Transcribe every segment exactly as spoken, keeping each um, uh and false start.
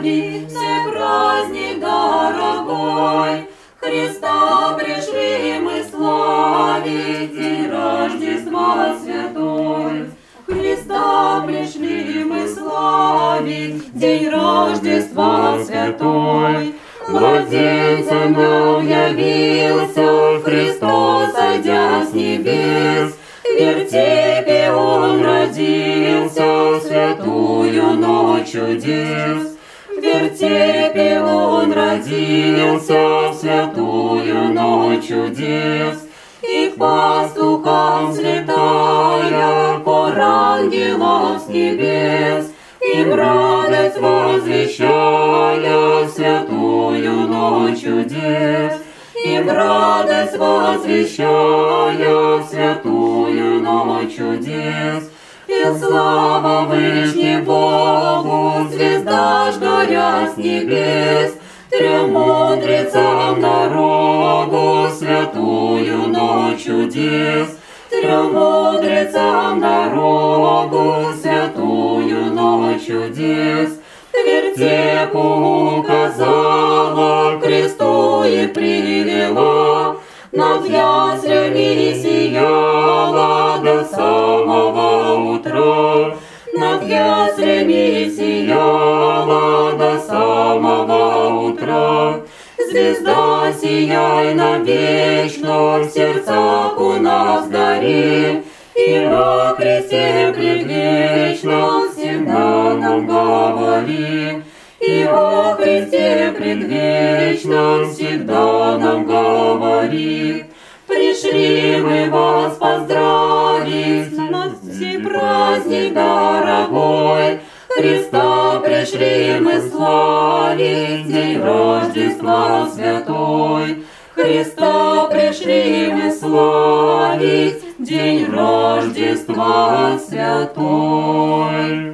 славить, все праздник дорогой. Христа пришли мы славить, день Рождества святой. Христа пришли мы славить, день Рождества святой. Младенцем нам явился Христос, сойдя с небес. В вертепе Он родился в святую ночь чудес. В вертепе Он родился в святую ночь чудес. И к пастухам взлетая, хор ангелов с небес, им радость возвещая в святую ночь чудес. Им радость возвещая в святую ночь чудес. И слава Вышней Богу, звезда ж горя с небес, трем мудрецам дорогу святую ночь чудес. Трем мудрецам дорогу святую ночь чудес. К вертепу указала, к кресту и привела, над яслями сияла до самого утра. Над яслями сияла до самого утра. Звезда, сияй навечно, в сердцах у нас гори, и о Христе предвечном всегда нам говори. И о Христе предвечном всегда нам говори. Пришли мы вас поздравить на сей праздник дорогой. Христа пришли мы славить, день Рождества святой. Христа пришли мы славить, день Рождества святой.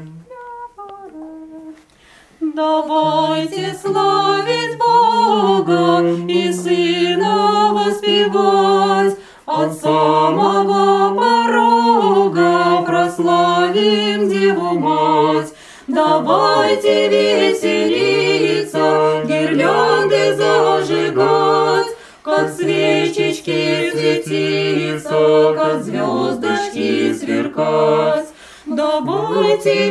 Давайте славить Бога и Сына воспевать, от самого порога прославим Деву Мать. Давайте веселиться, гирлянды зажигать, как свечечки светиться, как звездочки сверкать. Давайте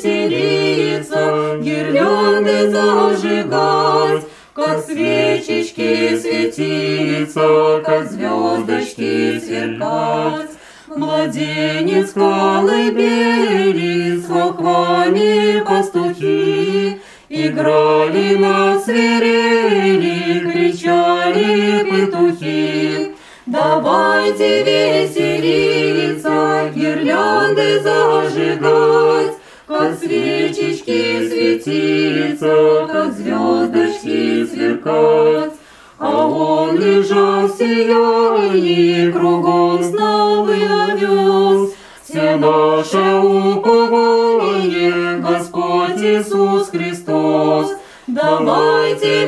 веселиться, гирлянды зажигать, как свечечки светиться, как звездочки сверкать. Младенец в колыбели, с волхвами пастухи, играли на свирели, кричали петухи. Давайте веселиться, гирлянды зажигать, как свечечки светиться, как звездочки сверкать. А он лежал в сиянии, кругом славы овес. Все наше упование, Господь Иисус Христос. Давайте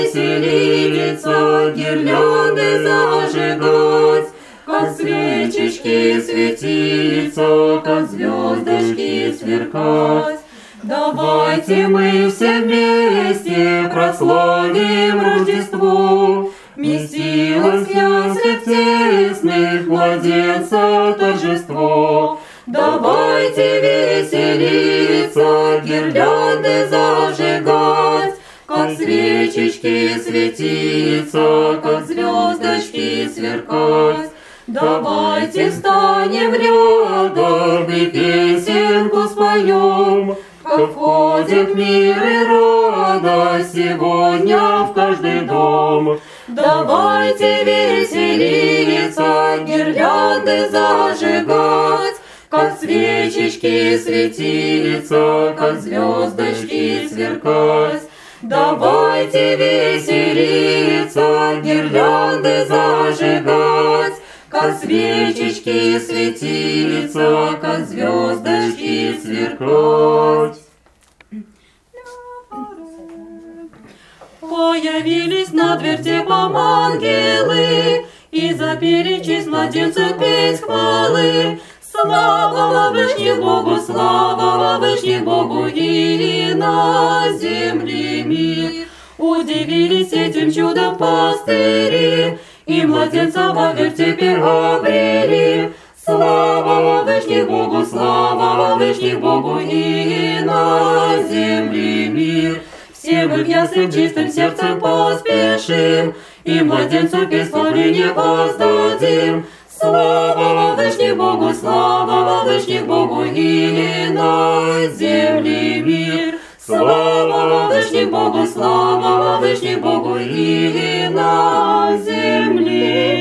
веселиться, гирлянды зажигать, как свечечки светиться, как звездочки сверкать. Давайте мы все вместе прославим Рождество. Вместилось в яслях тесных младенца торжество. Давайте веселиться, гирлянды зажигать, как свечечки светиться, как звездочки сверкать. Давайте встанем рядом и песенку споем, как входит в мир и радость сегодня в каждый дом. Давайте веселиться, гирлянды зажигать, как свечечки светиться, как звездочки сверкать. Давайте веселиться, гирлянды зажигать, как свечечки светиться, как звездочки сверкать. Появились над вертепом ангелы и запели честь младенца петь хвалы. Слава Вышних Богу, слава Вышних Богу, и на земле мир. Удивились этим чудом пастыри, и младенца во вертепе обрели. Слава Вышних Богу, слава Вышних Богу, и на земле мир. Все мы в ясным чистым сердцем поспешим, и младенцу песнопение воздадим. Слава Вышних Богу, слава Вышних Богу, и на земле мир. Слава Вышних Богу, слава Вышних Богу, и на земле